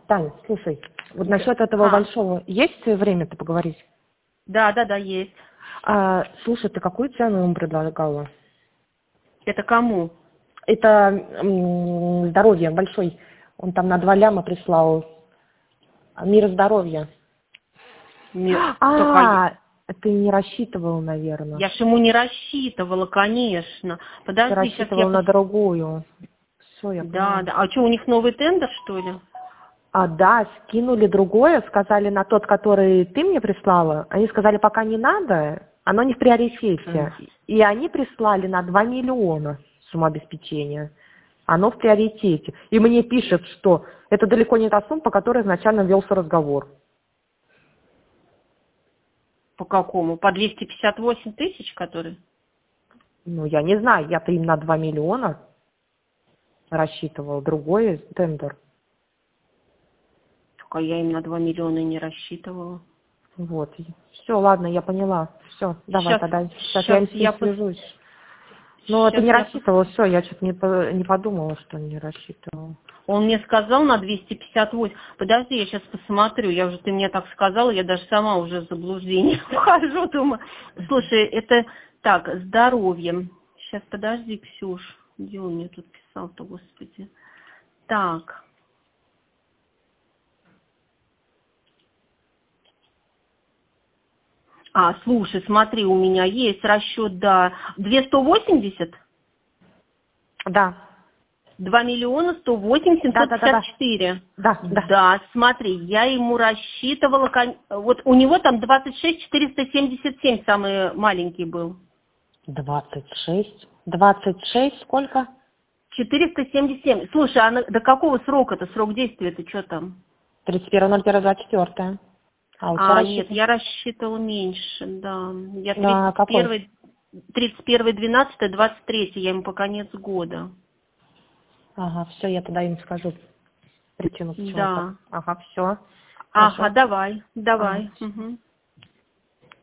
Таня, слушай, вот насчет этого большого, есть время-то поговорить? Да, есть. Слушай, ты какую цену ему предлагала? Это кому? Это здоровье большой. Он там на 2 ляма прислал. Мира здоровья. Ты не рассчитывал, наверное. Я ж ему не рассчитывала, конечно. Подожди, ты рассчитывал на другую. Все, я поняла. Да. А что, у них новый тендер, что ли? Да, скинули другое, сказали на тот, который ты мне прислала. Они сказали, пока не надо, оно не в приоритете. И они прислали на 2 миллиона сумма обеспечения. Оно в приоритете. И мне пишет, что это далеко не та сумма, по которой изначально велся разговор. По какому? По 258 тысяч, который? Ну, я не знаю, я-то им на 2 миллиона рассчитывал. Другой тендер. Только я им на 2 миллиона не рассчитывала. Вот. Все, ладно, я поняла. Все, давай тогда. Сейчас я с ним свяжусь. Ну, ты не рассчитывала, все, я что-то не подумала, что не рассчитывала. Он мне сказал на 258. Подожди, я сейчас посмотрю. Ты мне так сказала, я даже сама уже в заблуждение вхожу, думаю. Слушай, это так, здоровье. Сейчас, подожди, Ксюш. Где он мне тут писал-то, господи. Так. Слушай, смотри, у меня есть расчет, да. 280? Да. 2 миллиона 108 754. Да, смотри, я ему рассчитывала, вот у него там 26 477 самый маленький был. 26 сколько? 477. Слушай, а до какого срока-то, срок действия-то, что там? 31.01.24. Нет, я рассчитывала меньше, да. Я 31.12.23, я ему по конец года. Ага, все, я тогда им скажу. Причину, почему. Да. Ага, все. Ага, давай. Ага. Угу.